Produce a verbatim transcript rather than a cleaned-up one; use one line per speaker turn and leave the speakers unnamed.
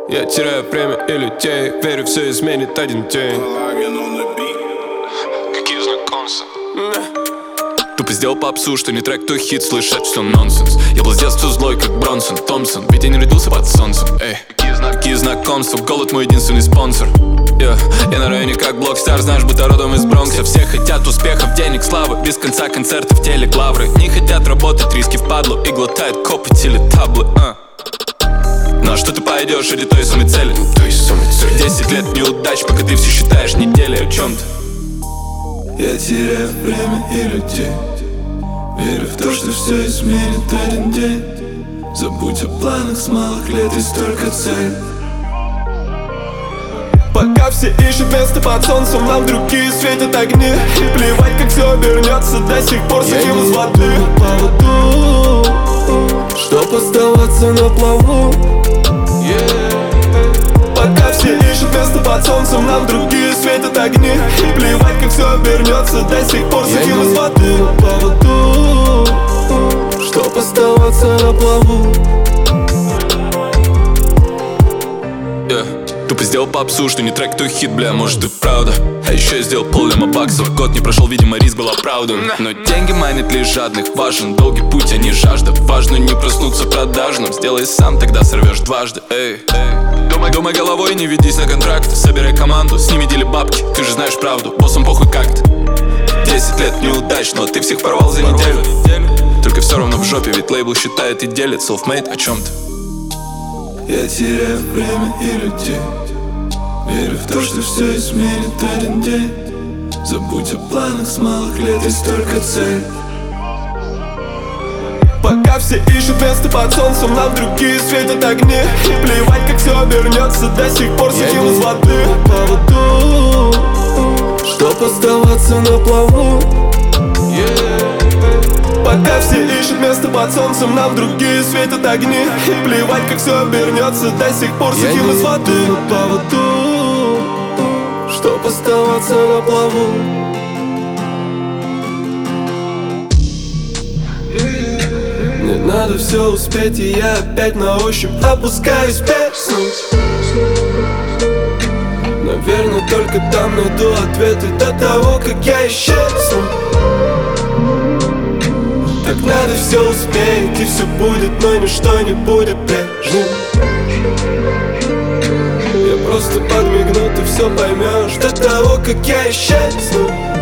Я теряю время и людей, верю, все изменит один день. Какие знакомства? Тупо сделал попсу, что не трек, то хит, слышать все нонсенс. Я был с детства злой, как Бронсон Томпсон, ведь я не родился под солнцем. Эй, какие знакомства, голод мой единственный спонсор. Yeah. Я на районе как Блокстар, знаешь, будто родом из Бронкса. Все хотят успехов, денег, славы, без конца концертов, телек, лавры. Не хотят работать, риски впадлу и глотают копоть или таблы. uh. Ну а что ты пойдешь ради той самой цели? Той самой цели. Десять лет неудач, пока ты все считаешь недели. О чем ты?
Я теряю время и людей, верю в то, что все изменит один день. Забудь о планах с малых лет, есть только цель.
Пока все ищут место под солнцем, нам другие светят огни. Плевать, как все обернется, до сих пор сидим из воды.
По поводу, чтоб оставаться на плаву.
Пока все ищут место под солнцем, нам другие светят огни. Плевать, как все обернется, до сих пор сидим из воды.
По поводу, чтоб оставаться на плаву.
Yeah. Тупо сделал попсу, что не трек, то хит, бля, может и правда. А еще я сделал поллема баксов, год не прошел, видимо, риск был оправдан. Но деньги манят лишь жадных, важен долгий путь, а не жажда. Важно не проснуться продажным, сделай сам, тогда сорвешь дважды. Эй, эй. Думай, думай головой, не ведись на контракт. Собирай команду, с ними дели бабки, ты же знаешь правду, боссам похуй как ты. Десять лет неудач, но ты всех порвал за неделю. Только все равно в жопе, ведь лейбл считает и делит. Self-made, о чем ты?
Я теряю время и людей, верю в то, что все изменит один день. Забудь о планах с малых лет, есть только цель.
Пока все ищут место под солнцем, нам другие светят огни. Плевать, как все обернется, до сих пор сидим из воды.
По поводу, чтоб оставаться на плаву.
Пока все ищут место под солнцем, нам другие светят огни. Плевать, как все обернется, до сих пор сидим из воды.
По поводу, чтоб оставаться на плаву. Мне надо все успеть, и я опять на ощупь опускаюсь в песню. Наверное, только там найду ответы до того, как я исчезну. Так надо все успеть, и все будет, но ничто не будет прежним. Я просто подмигну, ты все поймешь до того, как я исчезну.